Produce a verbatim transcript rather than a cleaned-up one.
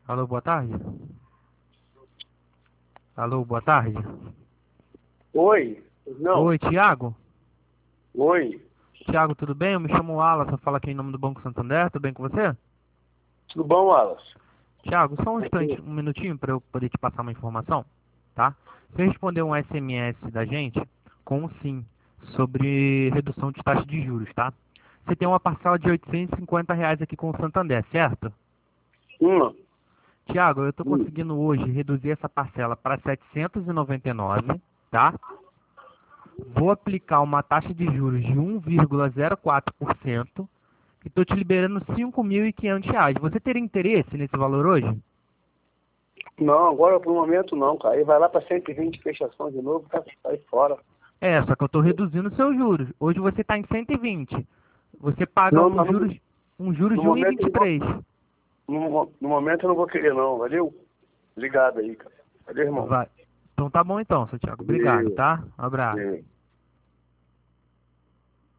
Alô, boa tarde. Alô, boa tarde. Oi, não, Oi, Thiago? oi, Thiago, tudo bem? Eu me chamo Wallace, eu falo aqui em nome do Banco Santander, tudo bem com você? tudo bom, Wallace? Thiago, só um Aqui. instante, um minutinho para eu poder te passar uma informação, tá? Você respondeu um S M S da gente com um sim sobre redução de taxa de juros, tá? Você tem uma parcela de oitocentos e cinquenta reais aqui com o Santander, certo? Uma, Tiago, eu estou hum, conseguindo hoje reduzir essa parcela para setecentos e noventa e nove, tá? Vou aplicar uma taxa de juros de um vírgula zero quatro por cento e estou te liberando cinco mil e quinhentos reais. Você teria interesse nesse valor hoje? não, agora por momento não, cara. Aí vai lá para cento e vinte fechação de novo, tá? Sai fora. É, só que eu estou reduzindo seus juros. Hoje você está em cento e vinte. Você paga Não, um não, no, juros, um juros no de momento eu não vou, um vírgula vinte e três. no, no momento eu não vou querer não, valeu? Obrigado aí, cara. Valeu, irmão? Vai. Então tá bom então, seu Thiago. Obrigado, Valeu. tá? Um abraço. Valeu.